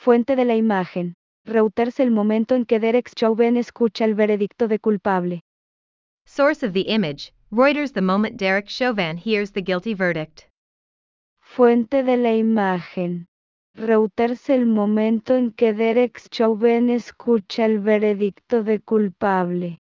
Fuente de la imagen. Reuters. El momento en que Derek Chauvin escucha el veredicto de culpable. Source of the image, Reuters. The moment Derek Chauvin hears the guilty verdict. Fuente de la imagen. Reuters. El momento en que Derek Chauvin escucha el veredicto de culpable.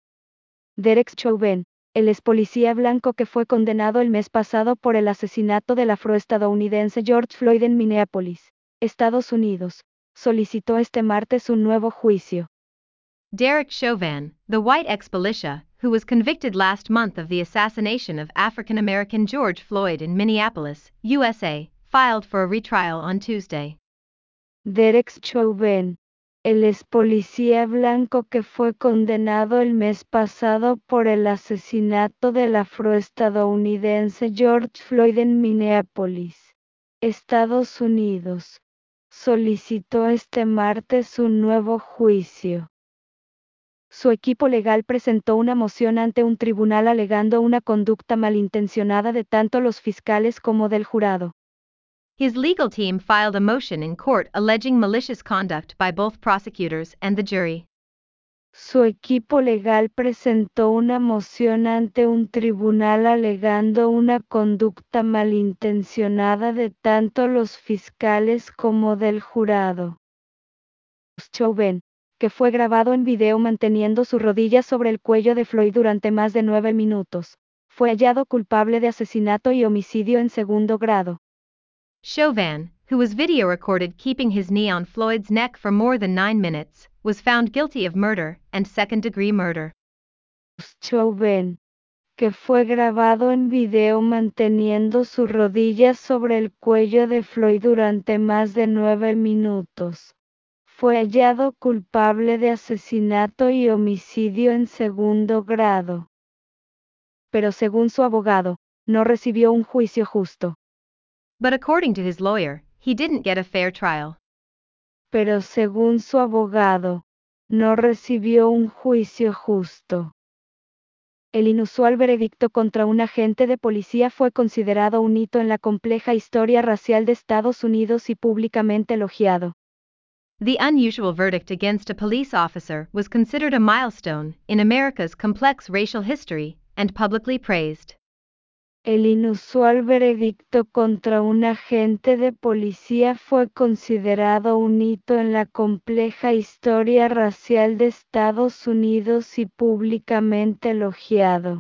Derek Chauvin, el ex policía blanco que fue condenado el mes pasado por el asesinato del afroestadounidense George Floyd en Minneapolis, Estados Unidos, solicitó este martes un nuevo juicio. Derek Chauvin, the white ex-militia, who was convicted last month of the assassination of African-American George Floyd in Minneapolis, USA, filed for a retrial on Tuesday. Derek Chauvin, el ex policía blanco que fue condenado el mes pasado por el asesinato del afroestadounidense George Floyd en Minneapolis, Estados Unidos, solicitó este martes un nuevo juicio. Su equipo legal presentó una moción ante un tribunal alegando una conducta malintencionada de tanto los fiscales como del jurado. His legal team filed a motion in court alleging malicious conduct by both prosecutors and the jury. Su equipo legal presentó una moción ante un tribunal alegando una conducta malintencionada de tanto los fiscales como del jurado. Chauvin, que fue grabado en video manteniendo su rodilla sobre el cuello de Floyd durante más de 9 minutos, fue hallado culpable de asesinato y homicidio en segundo grado. Chauvin, who was video recorded keeping his knee on Floyd's neck for more than 9 minutes, was found guilty of murder and second-degree murder. Chauvin, que fue grabado en video manteniendo su rodilla sobre el cuello de Floyd durante más de 9 minutos, fue hallado culpable de asesinato y homicidio en segundo grado. Pero según su abogado, no recibió un juicio justo. But according to his lawyer, he didn't get a fair trial. Pero según su abogado, no recibió un juicio justo. El inusual veredicto contra un agente de policía fue considerado un hito en la compleja historia racial de Estados Unidos y públicamente elogiado. The unusual verdict against a police officer was considered a milestone in America's complex racial history and publicly praised. El inusual veredicto contra un agente de policía fue considerado un hito en la compleja historia racial de Estados Unidos y públicamente elogiado.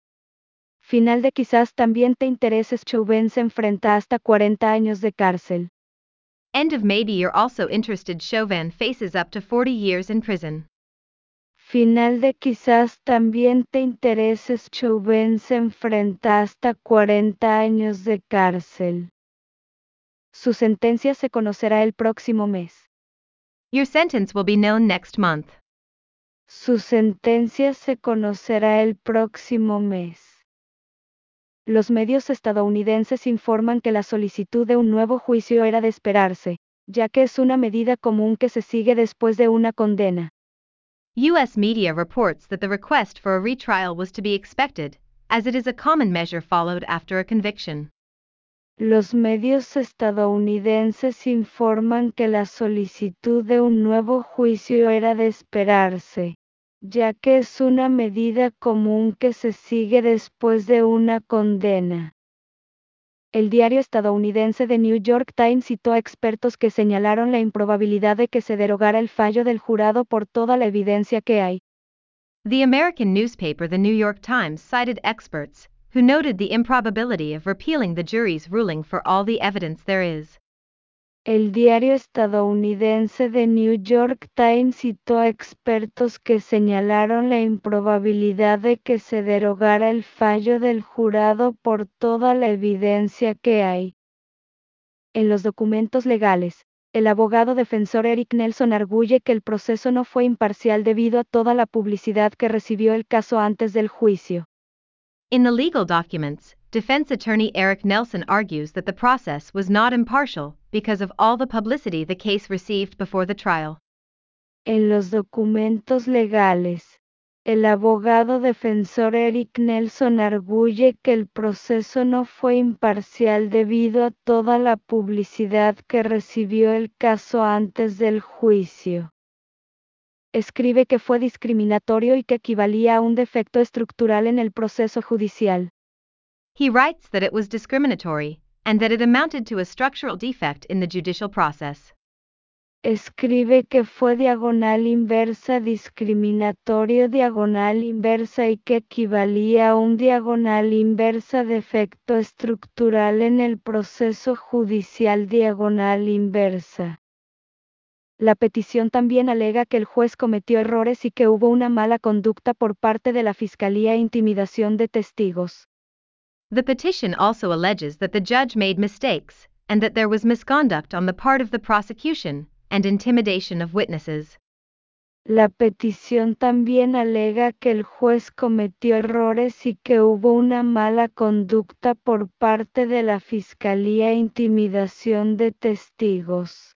Final de quizás también te intereses. Chauvin se enfrenta hasta 40 años de cárcel. End of maybe you're also interested. Chauvin faces up to 40 years in prison. Final de quizás también te intereses. Chauvin se enfrenta hasta 40 años de cárcel. Su sentencia se conocerá el próximo mes. Your sentence will be known next month. Su sentencia se conocerá el próximo mes. Los medios estadounidenses informan que la solicitud de un nuevo juicio era de esperarse, ya que es una medida común que se sigue después de una condena. U.S. media reports that the request for a retrial was to be expected, as it is a common measure followed after a conviction. Los medios estadounidenses informan que la solicitud de un nuevo juicio era de esperarse, ya que es una medida común que se sigue después de una condena. El diario estadounidense The New York Times citó a expertos que señalaron la improbabilidad de que se derogara el fallo del jurado por toda la evidencia que hay. The American newspaper The New York Times cited experts, who noted the improbability of repealing the jury's ruling for all the evidence there is. El diario estadounidense The New York Times citó a expertos que señalaron la improbabilidad de que se derogara el fallo del jurado por toda la evidencia que hay. En los documentos legales, el abogado defensor Eric Nelson arguye que el proceso no fue imparcial debido a toda la publicidad que recibió el caso antes del juicio. In the legal documents, defense attorney Eric Nelson argues that the process was not impartial because of all the publicity the case received before the trial. En los documentos legales, El abogado defensor Eric Nelson arguye que el proceso no fue imparcial debido a toda la publicidad que recibió el caso antes del juicio. Escribe que fue discriminatorio y que equivalía a un defecto estructural en el proceso judicial. He writes that it was discriminatory, and that it amounted to a structural defect in the judicial process. Escribe que fue diagonal inversa discriminatorio diagonal inversa y que equivalía a un diagonal inversa defecto estructural en el proceso judicial diagonal inversa. La petición también alega que el juez cometió errores y que hubo una mala conducta por parte de la fiscalía e intimidación de testigos. The petition also alleges that the judge made mistakes, and that there was misconduct on the part of the prosecution, and intimidation of witnesses. La petición también alega que el juez cometió errores y que hubo una mala conducta por parte de la fiscalía e intimidación de testigos.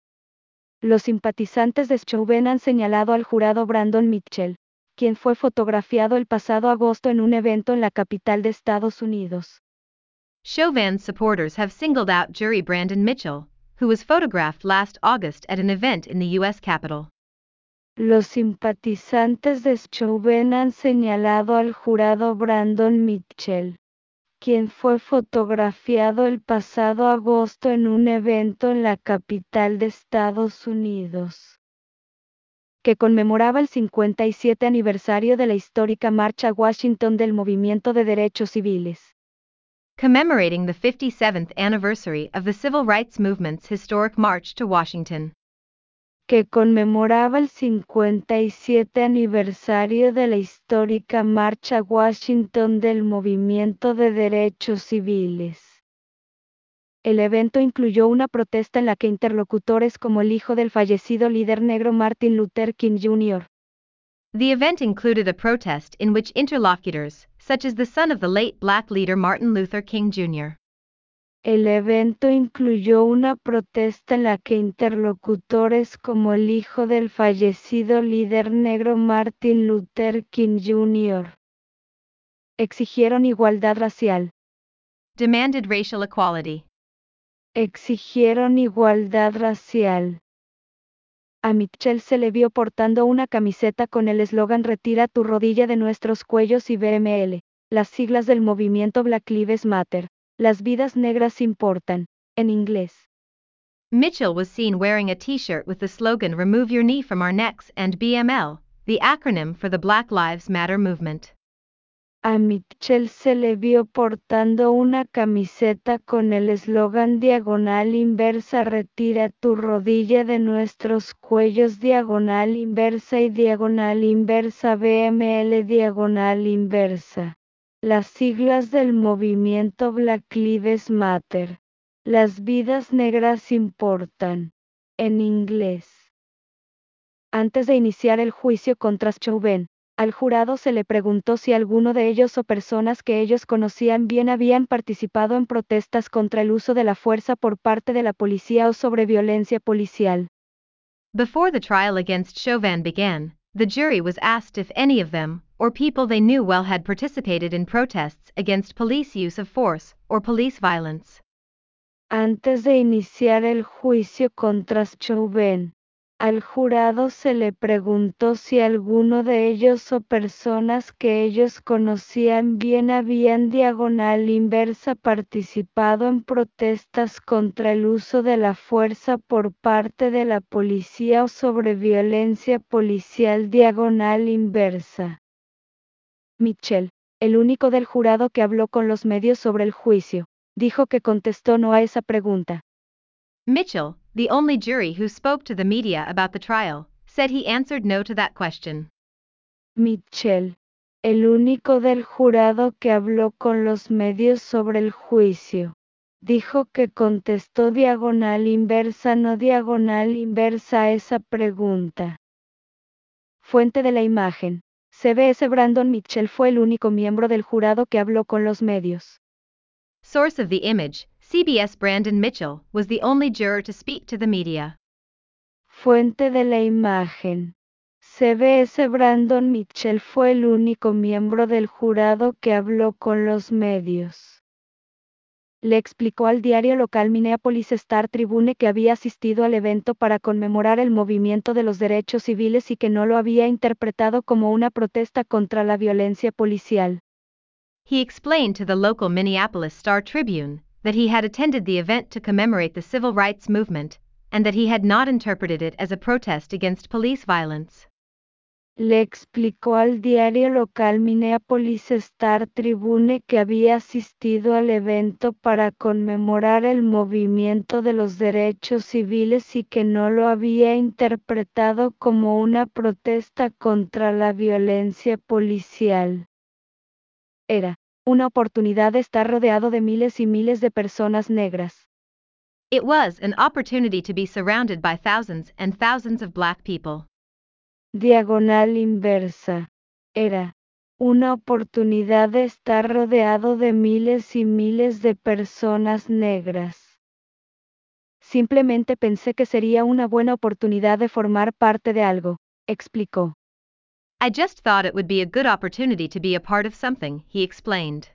Los simpatizantes de Chauvin han señalado al jurado Brandon Mitchell, quien fue fotografiado el pasado agosto en un evento en la capital de Estados Unidos. Chauvin's supporters have singled out jury Brandon Mitchell, who was photographed last August at an event in the U.S. Capitol. Los simpatizantes de Chauvin han señalado al jurado Brandon Mitchell, quien fue fotografiado el pasado agosto en un evento en la capital de Estados Unidos, que conmemoraba el 57 aniversario de la histórica Marcha a Washington del Movimiento de Derechos Civiles. Commemorating the 57th anniversary of the Civil Rights Movement's historic march to Washington. Que conmemoraba el 57 aniversario de la histórica Marcha a Washington del Movimiento de Derechos Civiles. El evento incluyó una protesta en la que interlocutores como el hijo del fallecido líder negro Martin Luther King Jr. The event included a protest in which interlocutors, such as the son of the late black leader Martin Luther King Jr. El evento incluyó una protesta en la que interlocutores como el hijo del fallecido líder negro Martin Luther King Jr. exigieron igualdad racial. Demanded racial equality. Exigieron igualdad racial. A Mitchell se le vio portando una camiseta con el eslogan Retira tu rodilla de nuestros cuellos y BML, las siglas del movimiento Black Lives Matter, las vidas negras importan, en inglés. Mitchell was seen wearing a t-shirt with the slogan Remove your knee from our necks and BML, the acronym for the Black Lives Matter movement. A Mitchell se le vio portando una camiseta con el eslogan diagonal inversa Retira tu rodilla de nuestros cuellos diagonal inversa y diagonal inversa BML diagonal inversa. Las siglas del movimiento Black Lives Matter. Las vidas negras importan. En inglés. Antes de iniciar el juicio contra Chauvin, al jurado se le preguntó si alguno de ellos o personas que ellos conocían bien habían participado en protestas contra el uso de la fuerza por parte de la policía o sobre violencia policial. Before the trial against Chauvin began, the jury was asked if any of them, or people they knew well, had participated in protests against police use of force or police violence. Antes de iniciar el juicio contra Chauvin, al jurado se le preguntó si alguno de ellos o personas que ellos conocían bien habían diagonal inversa participado en protestas contra el uso de la fuerza por parte de la policía o sobre violencia policial diagonal inversa. Mitchell, el único del jurado que habló con los medios sobre el juicio, dijo que contestó no a esa pregunta. Mitchell, the only jury who spoke to the media about the trial, said he answered no to that question. Mitchell, el único del jurado que habló con los medios sobre el juicio, dijo que contestó diagonal inversa no diagonal inversa a esa pregunta. Fuente de la imagen. CBS Brandon Mitchell fue el único miembro del jurado que habló con los medios. Source of the image, CBS Brandon Mitchell was the only juror to speak to the media. Fuente de la imagen. CBS Brandon Mitchell fue el único miembro del jurado que habló con los medios. Le explicó al diario local Minneapolis Star-Tribune que había asistido al evento para conmemorar el movimiento de los derechos civiles y que no lo había interpretado como una protesta contra la violencia policial. He explained to the local Minneapolis Star-Tribune that he had attended the event to commemorate the civil rights movement, and that he had not interpreted it as a protest against police violence. Le explicó al diario local Minneapolis Star-Tribune que había asistido al evento para conmemorar el movimiento de los derechos civiles y que no lo había interpretado como una protesta contra la violencia policial. Era una oportunidad de estar rodeado de miles y miles de personas negras. It was an opportunity to be surrounded by thousands and thousands of black people. Diagonal inversa. Era una oportunidad de estar rodeado de miles y miles de personas negras. Simplemente pensé que sería una buena oportunidad de formar parte de algo, explicó. I just thought it would be a good opportunity to be a part of something, he explained.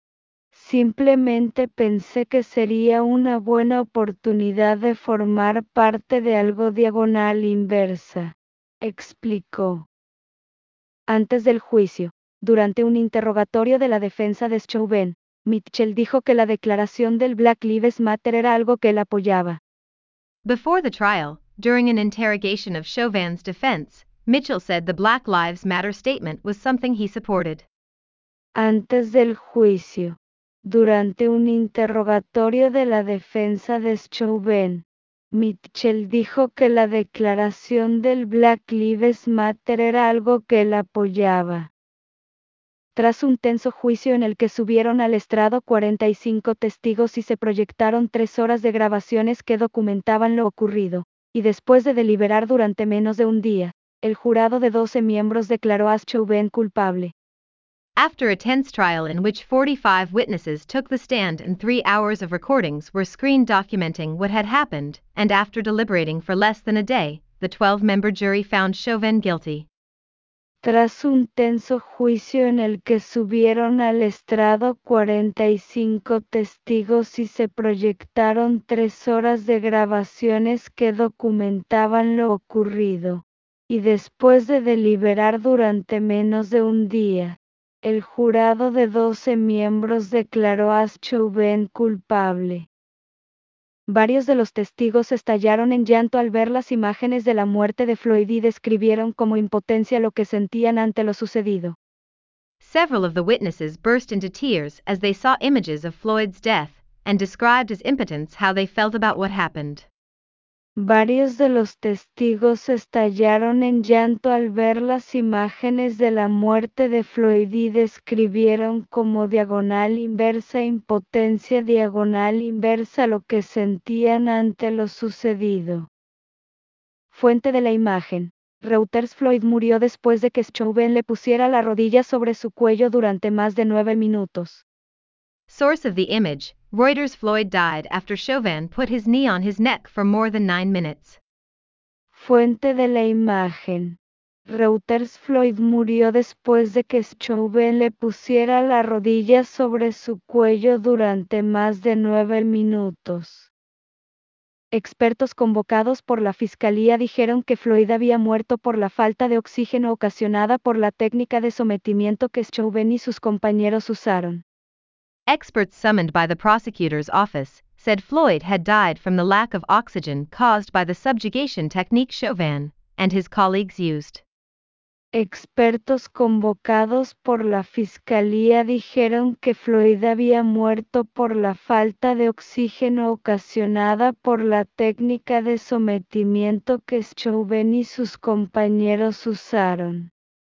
Simplemente pensé que sería una buena oportunidad de formar parte de algo. Diagonal inversa, explicó. Antes del juicio, durante un interrogatorio de la defensa de Chauvin, Mitchell dijo que la declaración del Black Lives Matter era algo que él apoyaba. Before the trial, during an interrogation of Chauvin's defense, Mitchell said the Black Lives Matter statement was something he supported. Antes del juicio, durante un interrogatorio de la defensa de Chauvin, Mitchell dijo que la declaración del Black Lives Matter era algo que él apoyaba. Tras un tenso juicio en el que subieron al estrado 45 testigos y se proyectaron 3 horas de grabaciones que documentaban lo ocurrido, y después de deliberar durante menos de un día, el jurado de 12 miembros declaró a Chauvin culpable. After a tense trial in which 45 witnesses took the stand and 3 hours of recordings were screened documenting what had happened, and after deliberating for less than a day, the 12-member jury found Chauvin guilty. Tras un tenso juicio en el que subieron al estrado 45 testigos y se proyectaron 3 horas de grabaciones que documentaban lo ocurrido, y después de deliberar durante menos de un día, el jurado de 12 miembros declaró a Chauvin culpable. Varios de los testigos estallaron en llanto al ver las imágenes de la muerte de Floyd y describieron como impotencia lo que sentían ante lo sucedido. Several of the witnesses burst into tears as they saw images of Floyd's death, and described as impotence how they felt about what happened. Varios de los testigos estallaron en llanto al ver las imágenes de la muerte de Floyd y describieron como diagonal inversa impotencia diagonal inversa lo que sentían ante lo sucedido. Fuente de la imagen. Reuters. Floyd murió después de que Chauvin le pusiera la rodilla sobre su cuello durante más de 9 minutos. Source of the image, Reuters. Floyd died after Chauvin put his knee on his neck for more than 9 minutes. Fuente de la imagen. Reuters. Floyd murió después de que Chauvin le pusiera la rodilla sobre su cuello durante más de 9 minutos. Expertos convocados por la fiscalía dijeron que Floyd había muerto por la falta de oxígeno ocasionada por la técnica de sometimiento que Chauvin y sus compañeros usaron. Experts summoned by the prosecutor's office said Floyd had died from the lack of oxygen caused by the subjugation technique Chauvin and his colleagues used. Expertos convocados por la fiscalía dijeron que Floyd había muerto por la falta de oxígeno ocasionada por la técnica de sometimiento que Chauvin y sus compañeros usaron.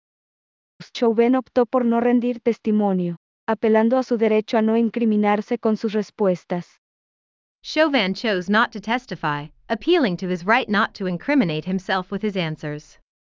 Chauvin optó por no rendir testimonio, apelando a su derecho a no incriminarse con sus respuestas. Chauvin chose not to testify, appealing to his right not to incriminate himself with his answers.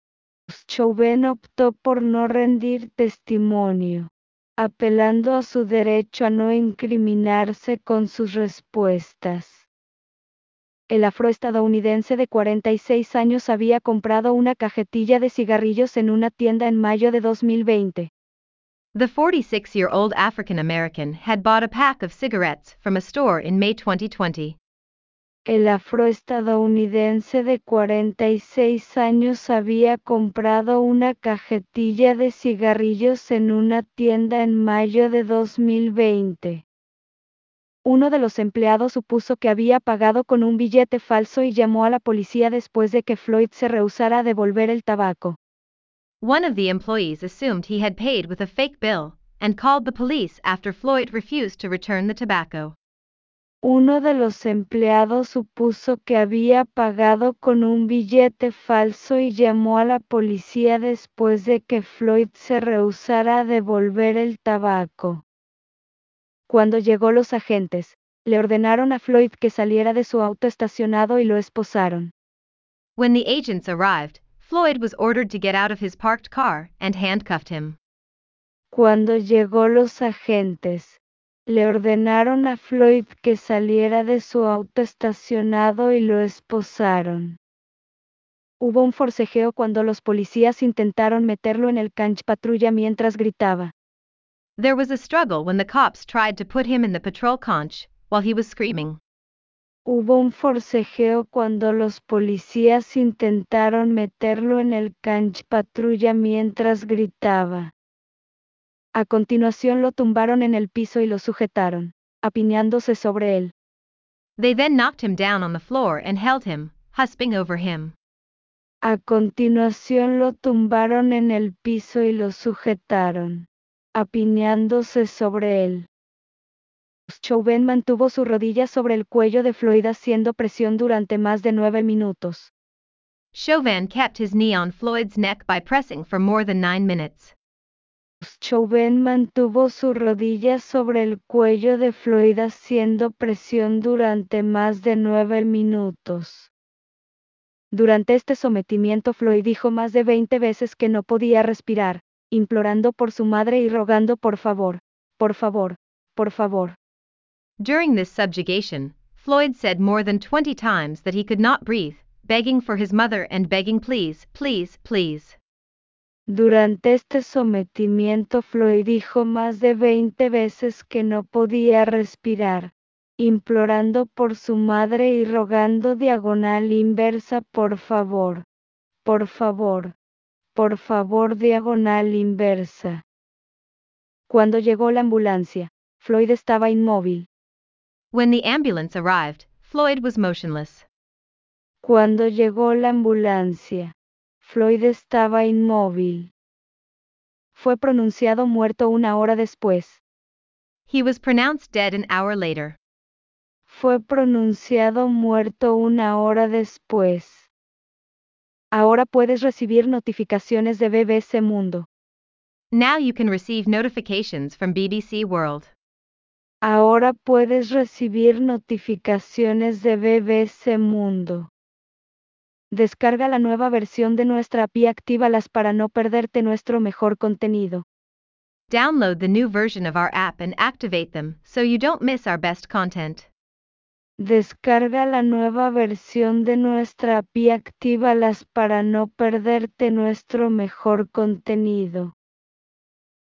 Chauvin optó por no rendir testimonio, apelando a su derecho a no incriminarse con sus respuestas. El afroestadounidense de 46 años había comprado una cajetilla de cigarrillos en una tienda en mayo de 2020. The 46-year-old African American had bought a pack of cigarettes from a store in May 2020. El afroestadounidense de 46 años había comprado una cajetilla de cigarrillos en una tienda en mayo de 2020. Uno de los empleados supuso que había pagado con un billete falso y llamó a la policía después de que Floyd se rehusara a devolver el tabaco. One of the employees assumed he had paid with a fake bill and called the police after Floyd refused to return the tobacco. Uno de los empleados supuso que había pagado con un billete falso y llamó a la policía después de que Floyd se rehusara a devolver el tabaco. Cuando llegó los agentes, le ordenaron a Floyd que saliera de su auto estacionado y lo esposaron. When the agents arrived, Floyd was ordered to get out of his parked car and handcuffed him. Cuando llegó los agentes, le ordenaron a Floyd que saliera de su auto estacionado y lo esposaron. Hubo un forcejeo cuando los policías intentaron meterlo en el canch patrulla mientras gritaba. There was a struggle when the cops tried to put him in the patrol conch while he was screaming. Hubo un forcejeo cuando los policías intentaron meterlo en el canch patrulla mientras gritaba. A continuación lo tumbaron en el piso y lo sujetaron, apiñándose sobre él. They then knocked him down on the floor and held him, husping over him. A continuación lo tumbaron en el piso y lo sujetaron, apiñándose sobre él. Chauvin mantuvo su rodilla sobre el cuello de Floyd haciendo presión durante más de 9 minutos. Chauvin kept his knee on Floyd's neck by pressing for more than 9 minutes. Chauvin mantuvo su rodilla sobre el cuello de Floyd haciendo presión durante más de 9 minutos. Durante este sometimiento Floyd dijo más de 20 veces que no podía respirar, implorando por su madre y rogando por favor, por favor, por favor. During this subjugation, Floyd said more than 20 times that he could not breathe, begging for his mother and begging please, please, please. Durante este sometimiento Floyd dijo más de 20 veces que no podía respirar, implorando por su madre y rogando diagonal inversa por favor, por favor, por favor diagonal inversa. Cuando llegó la ambulancia, Floyd estaba inmóvil. When the ambulance arrived, Floyd was motionless. Cuando llegó la ambulancia, Floyd estaba inmóvil. Fue pronunciado muerto una hora después. He was pronounced dead an hour later. Fue pronunciado muerto una hora después. Ahora puedes recibir notificaciones de BBC Mundo. Now you can receive notifications from BBC World. Ahora puedes recibir notificaciones de BBC Mundo. Descarga la nueva versión de nuestra app y actívalas para no perderte nuestro mejor contenido. Download the new version of our app and activate them so you don't miss our best content. Descarga la nueva versión de nuestra app y actívalas para no perderte nuestro mejor contenido.